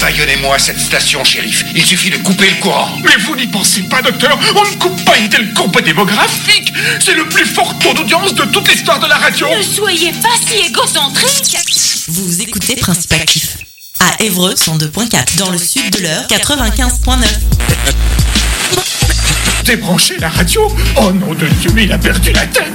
Baillonnez-moi cette station, shérif. Il suffit de couper le courant. Mais vous n'y pensez pas, docteur. On ne coupe pas une telle courbe démographique. C'est le plus fort taux d'audience de toute l'histoire de la radio. Ne soyez pas si égocentrique. Vous écoutez Principe Actif. À Évreux, 102.4. Dans le sud de l'Eure, 95.9. Débranchez la radio. Oh nom de Dieu, mais il a perdu la tête.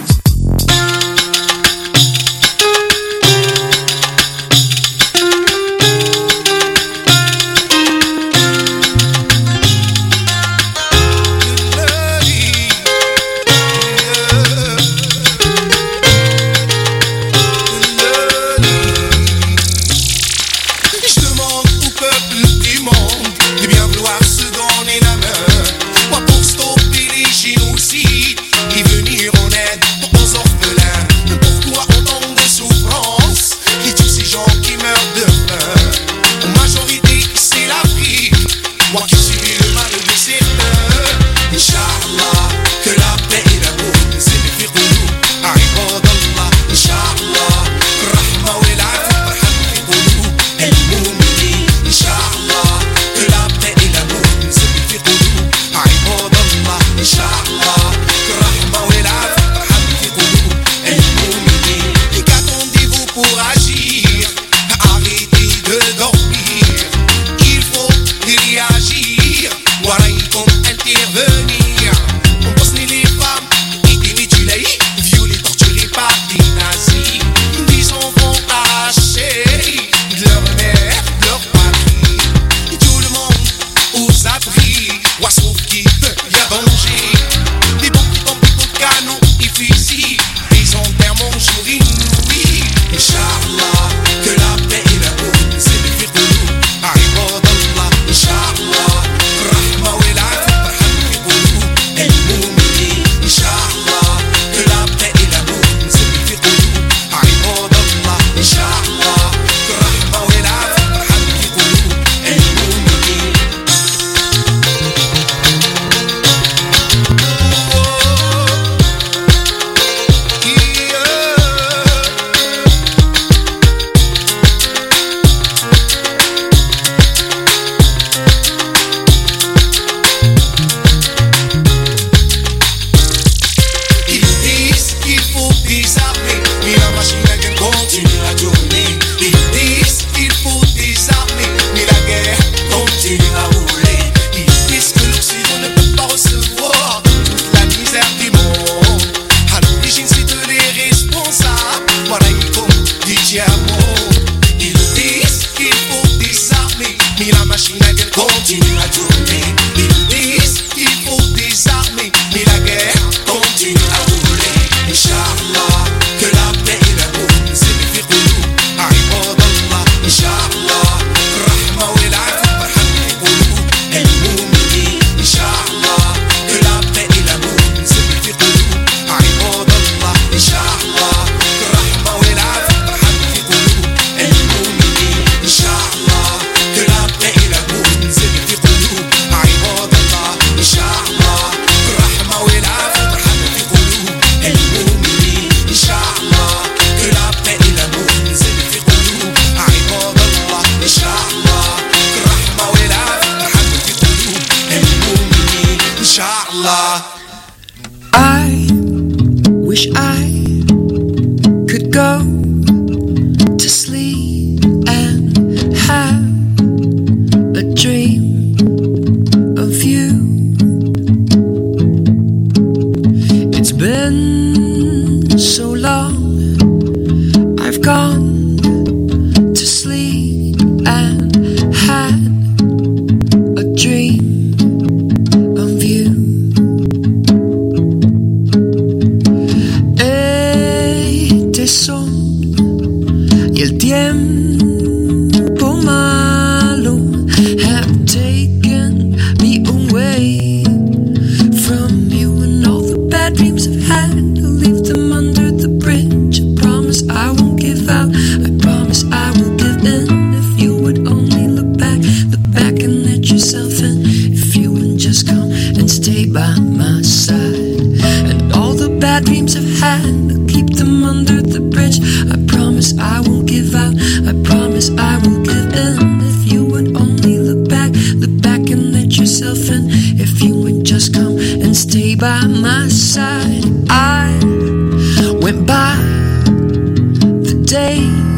Dreams I've had, I'll keep them under the bridge. I promise I won't give out. I promise I won't give in.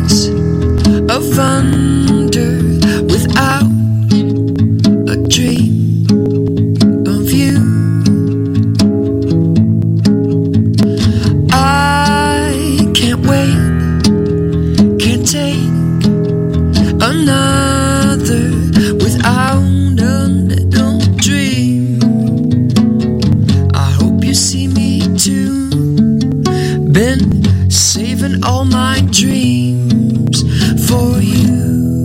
nights of wonder without a dream of you. I can't wait, can't take another without a little dream. I hope you see me too. Been saving all my dreams for you.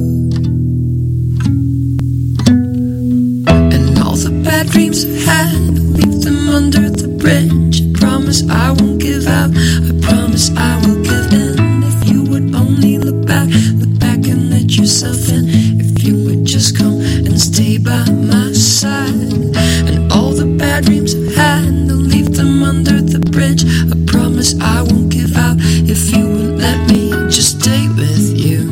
And all the bad dreams I've had, leave them under the bridge. I promise I won't give out, I promise I will give in. If you would only look back and let yourself in. If you would just come and stay by my side. And all the bad dreams I've had, I'll leave them under the bridge. I promise I won't give out. If you would let me just stay with you.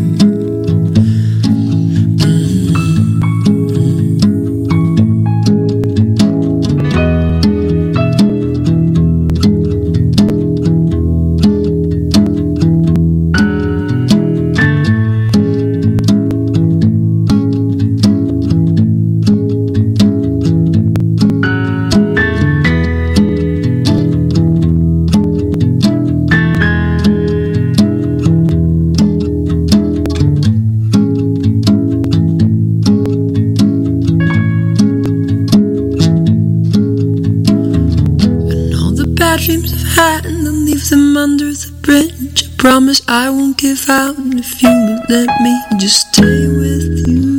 Dreams I've had, and I'll leave them under the bridge. I promise I won't give out. And if you would let me just stay with you.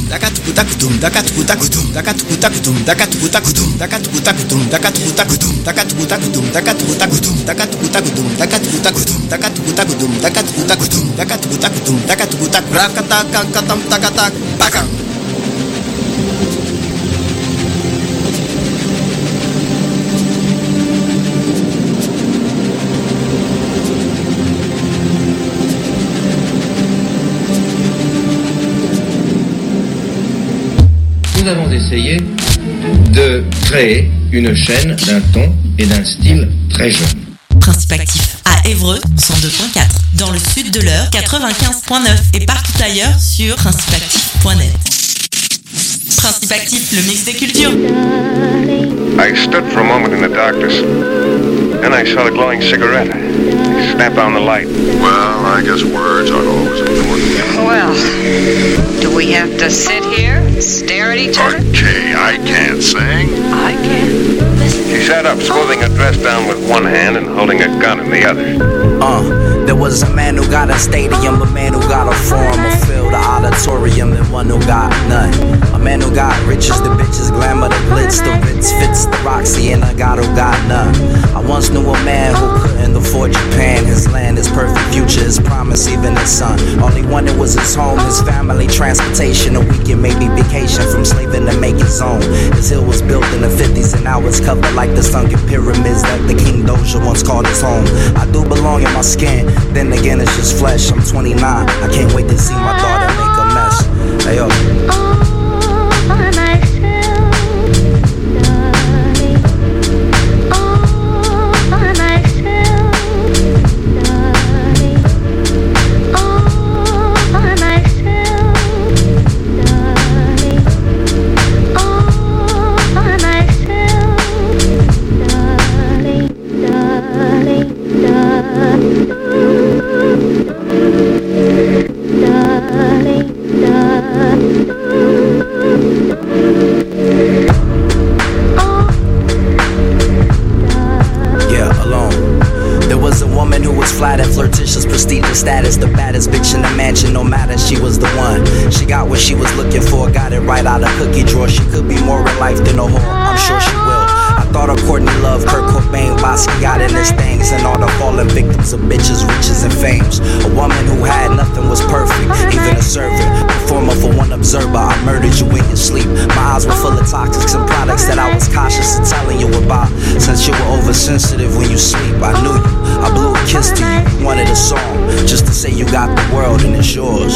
Nous avons essayé de créer une chaîne d'un ton et d'un style très jeune. Principe Actif à Évreux 102.4, dans le sud de l'Eure 95.9 et partout ailleurs sur principeactif.net. Principe Actif, le mix des cultures. I stood for a moment in the darkness. Then I saw the glowing cigarette. Snap on the light. Well, I guess words aren't always important. Well, do we have to sit here and stare at each other? Okay, I can't sing. I can. She sat up, smoothing her dress down with one hand and holding a gun in the other. There was a man who got a stadium, a man who got a forum, a field, an auditorium, and one who got none. A man who got riches, the bitches, glamour, the glitz, the Ritz, fits, the Roxy, and a God who got none. I once knew a man who couldn't afford Japan, his land, his perfect future, his promise, even his son. All he wanted was his home, his family, transportation, a weekend, maybe vacation, from slaving to make his own. His hill was built in the 50s and now it's covered like the sunken pyramids that the King Doja once called his home. I do belong in my skin, then again it's just flesh. I'm 29, I can't wait to see my daughter make a mess. Hey yo. Status, the baddest bitch in the mansion, no matter, she was the one. She got what she was looking for, got it right out of cookie drawer. She could be more in life than a whore, I'm sure she will. I thought of Courtney Love, Kurt Cobain, Basquiat and his things, and all the fallen victims of bitches, riches and fames. A woman who had nothing was perfect, even a servant. Performer for one observer, I murdered you in your sleep. My eyes were full of toxics and products that I was cautious of telling you about. Since you were oversensitive when you sleep, I knew you. I blew a kiss to you, you wanted a song, just to say you got the world and it's yours.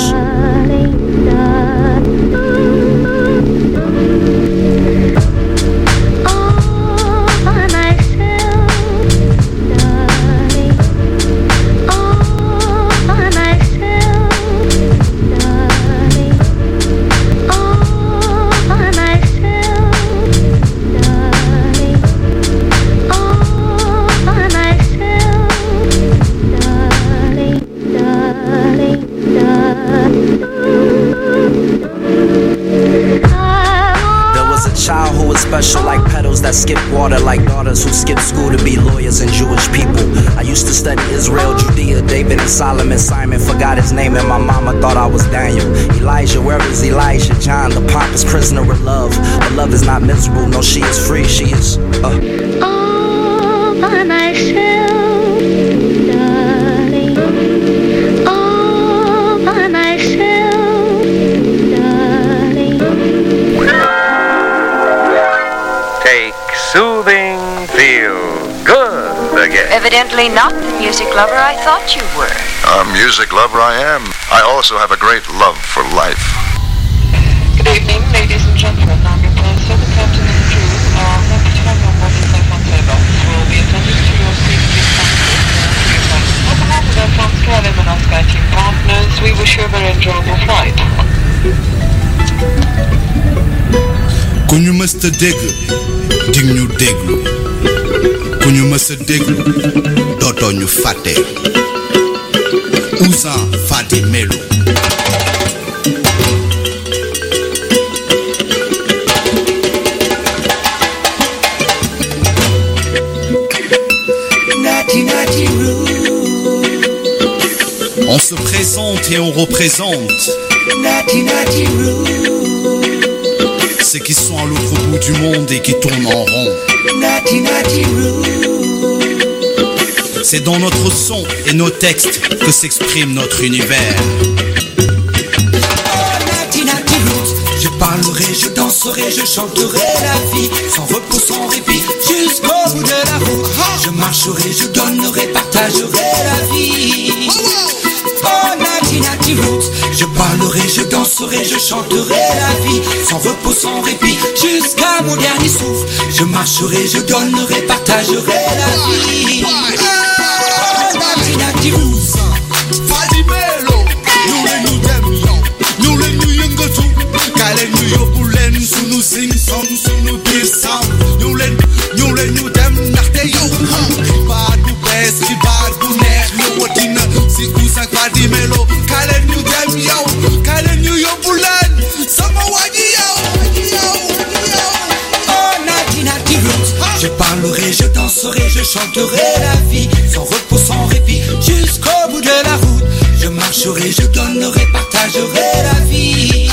Special like petals that skip water, like daughters who skip school to be lawyers and Jewish people. I used to study Israel, Judea, David and Solomon. Simon forgot his name and my mama thought I was Daniel. Elijah, where is Elijah? John, the pompous prisoner of love. But love is not miserable, no, she is free, she is all by myself, darling. All by myself, darling. Take soothing, feel good again. Evidently not the music lover I thought you were. A music lover I am. I also have a great love for life. Good evening, ladies and gentlemen. I'm your purser, the captain and crew. Happy to have you on board the safe on Fairbox. We'll be attending to your safety comfort. On behalf of Air France KLM and our Sky Team partners, we wish you a very enjoyable flight. Ku ñu mës a dégg dig ñu déglu ku ñu mës a déglu dootoo ñu fàtte Ouzin Fadi Melo. On se présente et on représente. Natty Natty Roo. ceux qui sont à l'autre bout du monde et qui tournent en rond. Natty Natty Roots. C'est dans notre son et nos textes que s'exprime notre univers. Je parlerai, je danserai, je chanterai la vie, sans repos, sans répit, jusqu'au bout de la route. Je marcherai, je donnerai, partagerai la vie. Oh, Natty Natty Roots. Je parlerai, je danserai, je chanterai la vie, sans repos, sans répit, jusqu'à mon dernier souffle. Je marcherai, je donnerai, partagerai la vie. Oh, Natty Natty Roots. Ñu yóbbu leen sunu sing song sunu biir sound ñu leen ñu dem ndaxte yow xibaar bu bees xibaar bu neex ñëwati na si Ouzin Fadi Melo kaay leen ñu dem yow kaay leen ñu yóbbu leen sama waa ji yow. Oh Natty Natty Roots. Je parlerai, je danserai, je chanterai la vie, sans repos, sans répit, jusqu'au bout de la route. Je marcherai, je donnerai, partagerai la vie.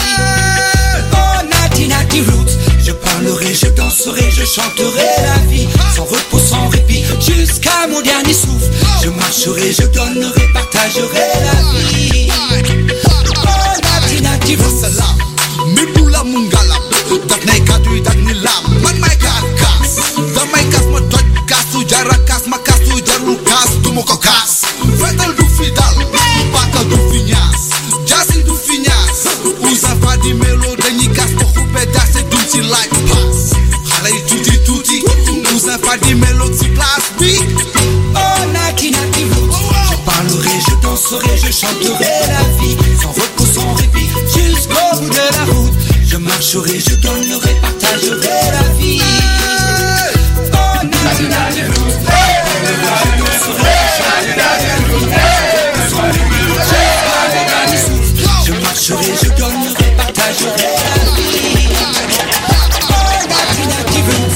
Natty Roots. Je parlerai, je danserai, je chanterai la vie, sans repos, sans répit, jusqu'à mon dernier souffle. Je marcherai, je donnerai, partagerai la vie. Oh, Natty Natty Roots. Mibula mungalam, dak nay kadu dak ni lam, man may kas, damay kas ma toj kasu jara kas ma kasu jarul kas du ma ko kas. Fetal du fi dal, bakal du fi ñaas, jasi du fi ñaas. Ouzin Fadi Melo dañuy kas ko xuppe dase duñ ci laaj paas. Xale yi tuuti Ouzin Fadi Melo ci place bi. Oh Natty Natty Roots. Je parlerai, je danserai, je chanterai la vie, sans repos, sans répit, jusqu'au bout de la route. Je marcherai, je donnerai, partagerai la vie. Oh Natty Natty Roots. Je danserai, je marcherai, je donnerai, partagerai la vie. Oh Natty Natty Roots.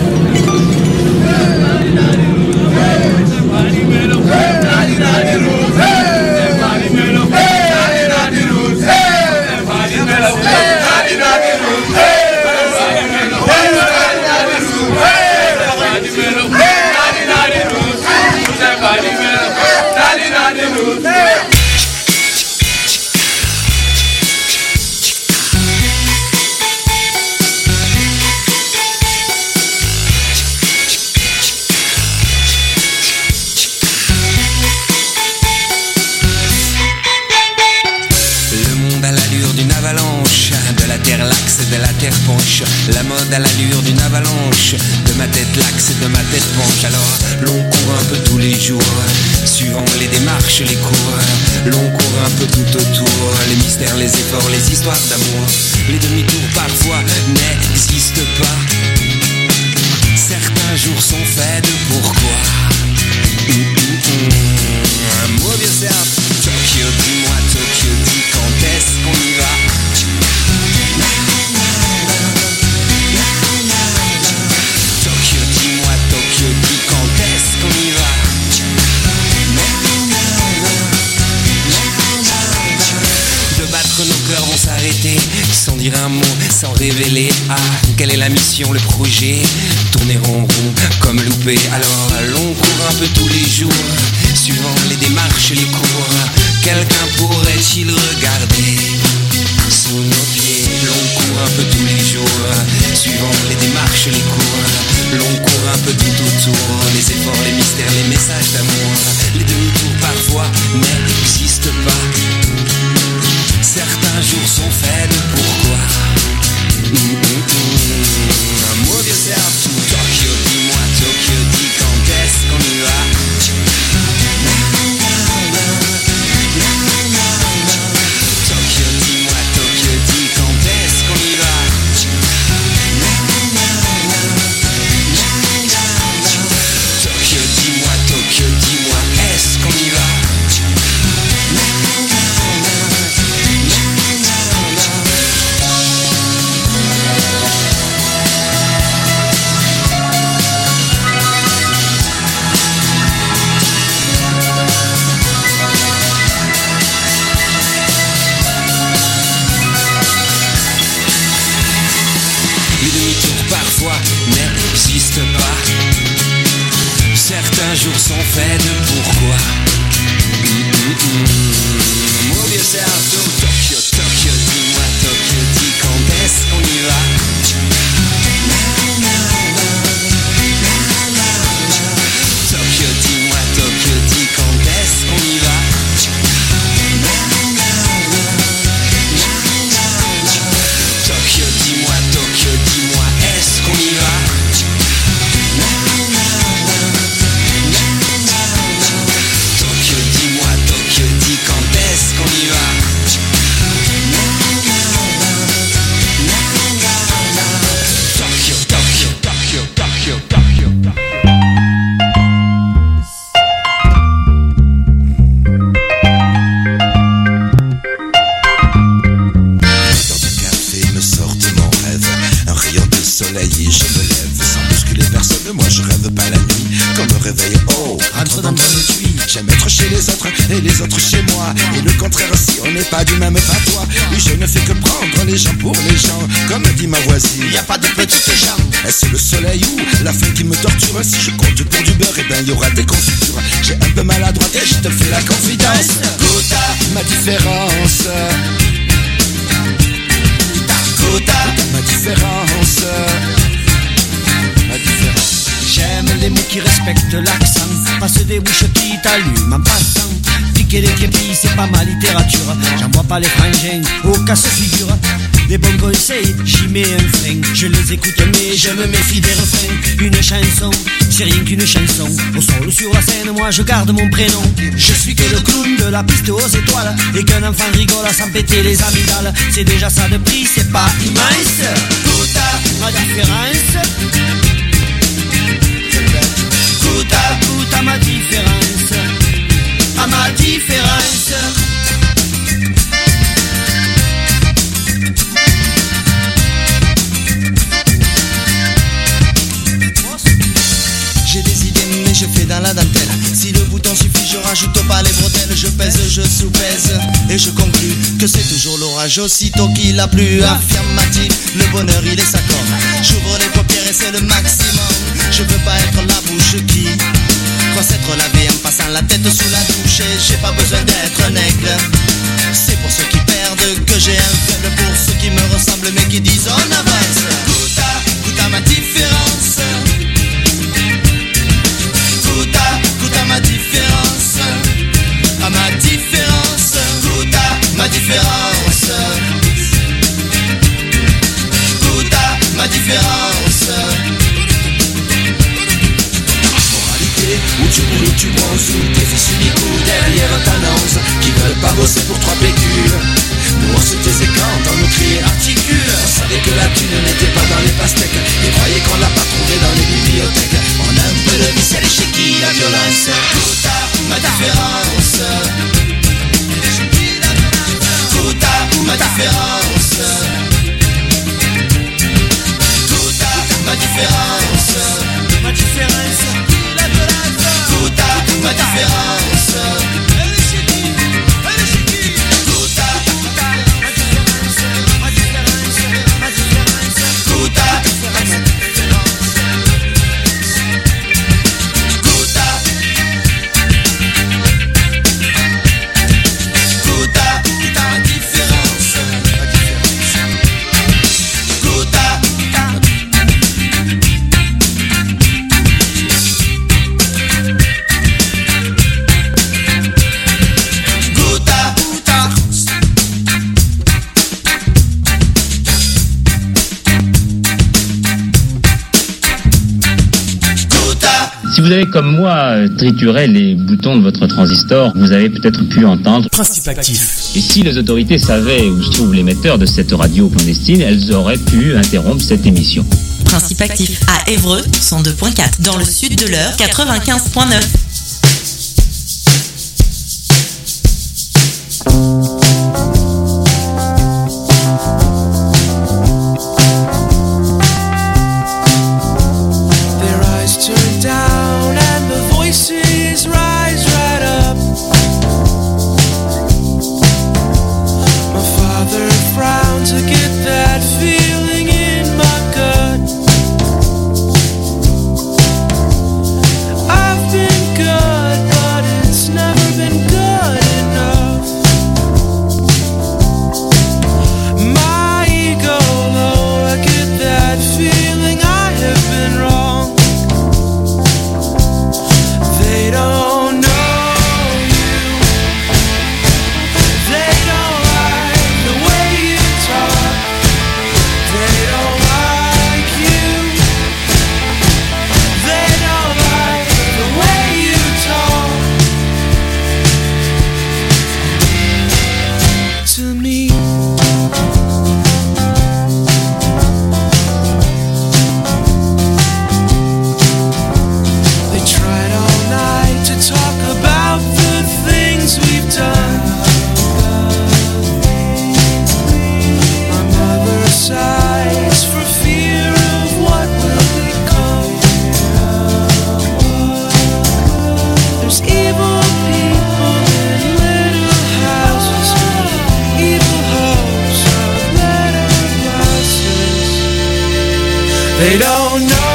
La mode à l'allure d'une avalanche, de ma tête laxe et de ma tête penche. Alors l'on court un peu tous les jours, suivant les démarches, les cours. L'on court un peu tout autour, les mystères, les efforts, les histoires d'amour. Les demi-tours parfois n'existent pas. Certains jours sont faits de pourquoi. Un mot bien simple. Tokyo, dis-moi Tokyo, dis quand est-ce qu'on y va? Tokyo, dis quand est-ce qu'on y va? De battre nos cœurs vont s'arrêter, sans dire un mot, sans révéler. Ah, quelle est la mission, le projet? Tourner en rond comme loupé. Alors l'on court un peu tous les jours, suivant les démarches, les cours. Quelqu'un pourrait-il regarder sous nos pieds? L'on court un peu tous les jours, suivant les démarches, les cours. L'on court un peu tout autour, les efforts, les mystères, les messages d'amour. Les demi-tours parfois n'existent pas. Certains jours sont faits de pourquoi. Un mot bien simple. Tokyo, dis-moi Tokyo, dis quand est-ce qu'on y va? Tokyo, dis-moi Tokyo, dis quand est-ce qu'on y va? Tokyo, dis-moi, est-ce qu'on y va? fait de pourquoi. Move yourself to Tokyo, Tokyo, dis-moi Tokyo, dis quand est-ce qu'on y va. Tokyo, dis-moi Tokyo, dis quand est-ce qu'on y va. Tokyo, dis-moi Tokyo, dis-moi est-ce qu'on y va. Tokyo, dis-moi Tokyo, dis quand est-ce qu'on y va. Tokyo, Tokyo, Tokyo, Tokyo, Tokyo, Tokyo. Soleil et je me lève sans bousculer personne. Moi je rêve pas la nuit quand me réveille. Oh, entre dans le puits. J'aime être chez les autres et les autres chez moi. Et le contraire si on n'est pas du même patois. Oui, je ne fais que prendre les gens pour les gens. Comme dit ma voisine, y a pas de petites gens. Est-ce le soleil ou la faim qui me torture? Si je compte pour du beurre, et ben y aura des confitures. J'ai un peu mal à droite et je te fais la confidence. Goûte à ma différence. Ma différence, ma différence. J'aime les mots qui respectent l'accent, pas ceux des bouches qui t'allument en passant. Piquer les crépis, c'est pas ma littérature. J'en vois pas les frangins au casse-figure. Les bons conseils, j'y mets un frein. Je les écoute mais je me méfie des refrains. Une chanson, c'est rien qu'une chanson. Au sol sur la scène, moi je garde mon prénom. Je suis que le clown de la piste aux étoiles. Et qu'un enfant rigole à s'en péter les amygdales. C'est déjà ça de prix, c'est pas immense. Tout à ma différence. Tout à ma différence. À ma différence. J'ai des idées mais je fais dans la dentelle. Si le bouton suffit je rajoute pas les bretelles. Je pèse, je sous-pèse et je conclus que c'est toujours l'orage. Aussitôt qu'il a plu, affirmatif, le bonheur il est s'accorde. J'ouvre les paupières et c'est le maximum. Je veux pas être la bouche qui croit s'être lavée en passant la tête sous la douche. Et j'ai pas besoin d'être un aigle. C'est pour ceux qui perdent que j'ai un faible. Pour ceux qui me ressemblent mais qui disent on avance. Goûte à ma différence. Goûte à ma différence. À ma différence. Goûte à ma différence. Goûte à ma différence. Moralité, où tu roules, où tu bronzes, où tes fils uniques ou derrière ta nonce qui veulent pas bosser pour 3 pécules. Nous on se taisait quand on nous criait articule. On savait que la thune n'était pas dans les pastèques et croyait qu'on l'a pas trouvée dans les bibliothèques. On a un peu de ficelle chez qui la violence. Tout à ma différence. Tout à ma différence. Tout à ma différence. Ma différence. Tout à ma différence. Si vous avez comme moi trituré les boutons de votre transistor, vous avez peut-être pu entendre Principe actif. Et si les autorités savaient où se trouve l'émetteur de cette radio clandestine, elles auraient pu interrompre cette émission. Principe actif à Évreux 102.4, dans le sud de l'Eure 95.9. I've been good. sides for fear of what will become. There's evil people in little houses, evil hopes of letterboxes. They don't know.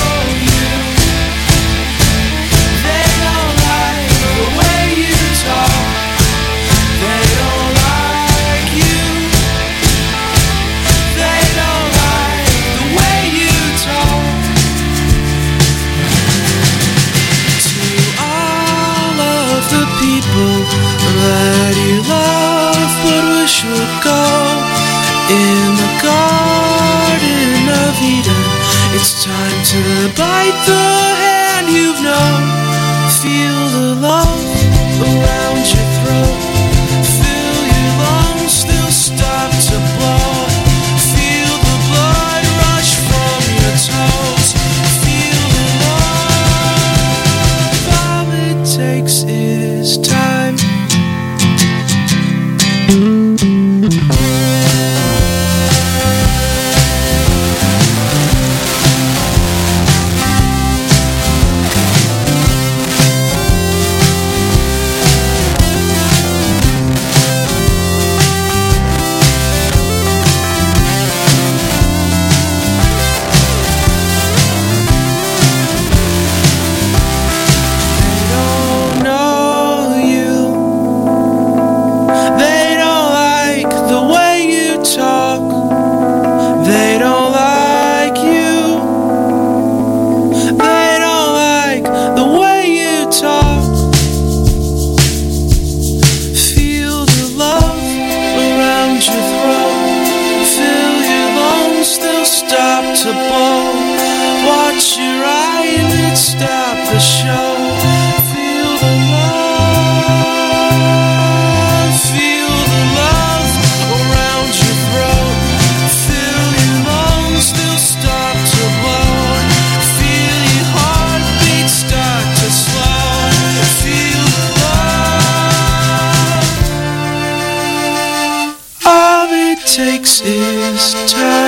That you love but wish would go in the Garden of Eden. It's time to bite the hand you've known. Feel the love around your throat. Fill your lungs, they'll stop to blow. Feel the blood rush from your toes. Feel the love. All it takes is time. Takes is time.